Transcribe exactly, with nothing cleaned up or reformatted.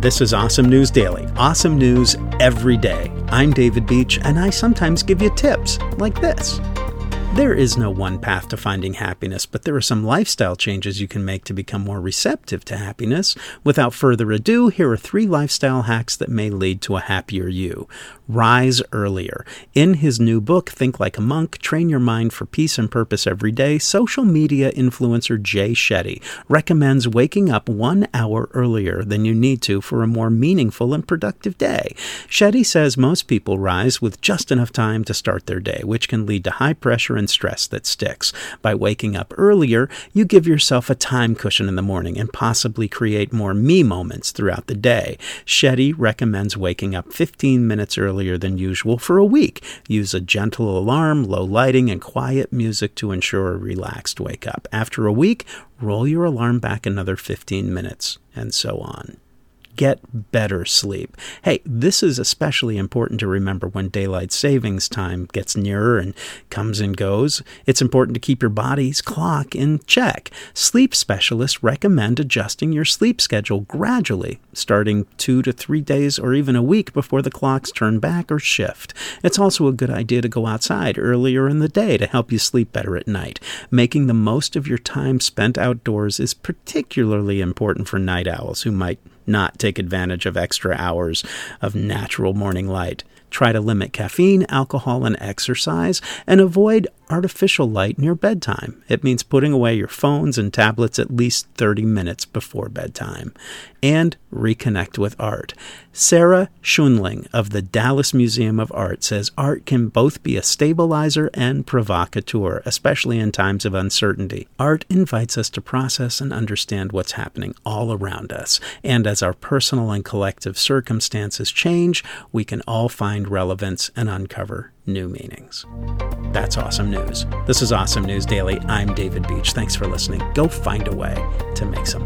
This is Awesome News Daily. Awesome news every day. I'm David Beach, and I sometimes give you tips like this. There is no one path to finding happiness, but there are some lifestyle changes you can make to become more receptive to happiness. Without further ado, here are three lifestyle hacks that may lead to a happier you. Rise earlier. In his new book, Think Like a Monk, Train Your Mind for Peace and Purpose Every Day, social media influencer Jay Shetty recommends waking up one hour earlier than you need to for a more meaningful and productive day. Shetty says most people rise with just enough time to start their day, which can lead to high pressure and stress that sticks. By waking up earlier, you give yourself a time cushion in the morning and possibly create more me moments throughout the day. Shetty recommends waking up fifteen minutes earlier than usual for a week. Use a gentle alarm, low lighting, and quiet music to ensure a relaxed wake up. After a week, roll your alarm back another fifteen minutes, and so on. Get better sleep. Hey, this is especially important to remember when daylight savings time gets nearer and comes and goes. It's important to keep your body's clock in check. Sleep specialists recommend adjusting your sleep schedule gradually, starting two to three days or even a week before the clocks turn back or shift. It's also a good idea to go outside earlier in the day to help you sleep better at night. Making the most of your time spent outdoors is particularly important for night owls who might not take advantage of extra hours of natural morning light. Try to limit caffeine, alcohol, and exercise, and avoid artificial light near bedtime. It means putting away your phones and tablets at least thirty minutes before bedtime. And reconnect with art. Sarah Schunling of the Dallas Museum of Art says art can both be a stabilizer and provocateur, especially in times of uncertainty. Art invites us to process and understand what's happening all around us. And as our personal and collective circumstances change, we can all find relevance and uncover new meanings. That's awesome news. This is Awesome News Daily. I'm David Beach. Thanks for listening. Go find a way to make some